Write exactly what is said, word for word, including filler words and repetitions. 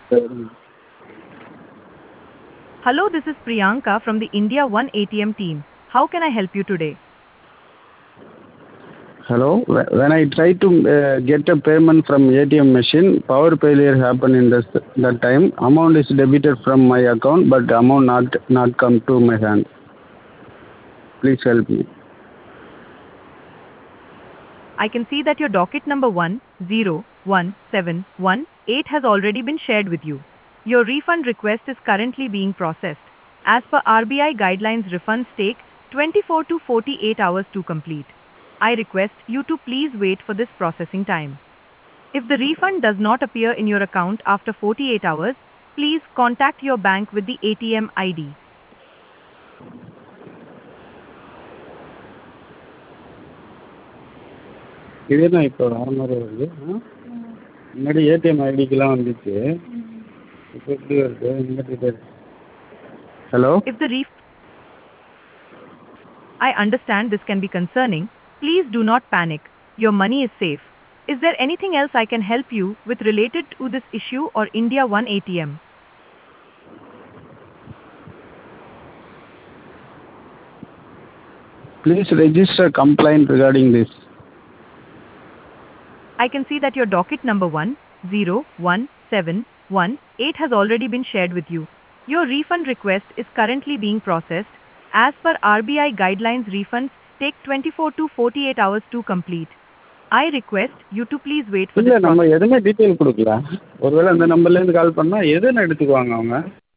சரிங்க. Hello, this is Priyanka from the India One A T M team. How can I help you today? Hello. Wh- When I try to uh, get a payment from A T M machine, power failure happened in this, that time. Amount is debited from my account, but amount not not come to my hand. Please help me. I can see that your docket number one zero one seven one eight has already been shared with you. Your refund request is currently being processed. As per R B I guidelines, refunds take twenty-four to forty-eight hours to complete. I request you to please wait for this processing time. If the refund does not appear in your account after forty-eight hours, please contact your bank with the A T M I D. இதே தான் இப்போ வர மாதிரி வருது. ஆ? முன்னாடி ATM ஐடிக்கெலாம் வந்துச்சு. இப்போ எப்படி வருது? இங்கிட்ட hello. If the ref I understand this can be concerning. Please do not panic. Your money is safe. Is there anything else I can help you with related to this issue or India One A T M? Please register complaint regarding this. I can see that your docket number one zero one seven one eight has already been shared with you. Your refund request is currently being processed. As per R B I guidelines, refunds take twenty-four to forty-eight hours to complete. I request you to please wait for இல்லை this நம்ம process. எதுவுமே detail கொடுக்கல. ஒருவேளை அந்த நம்பர்லேருந்து கால் பண்ணால் எதுன்னு எடுத்துக்குவாங்க அவங்க?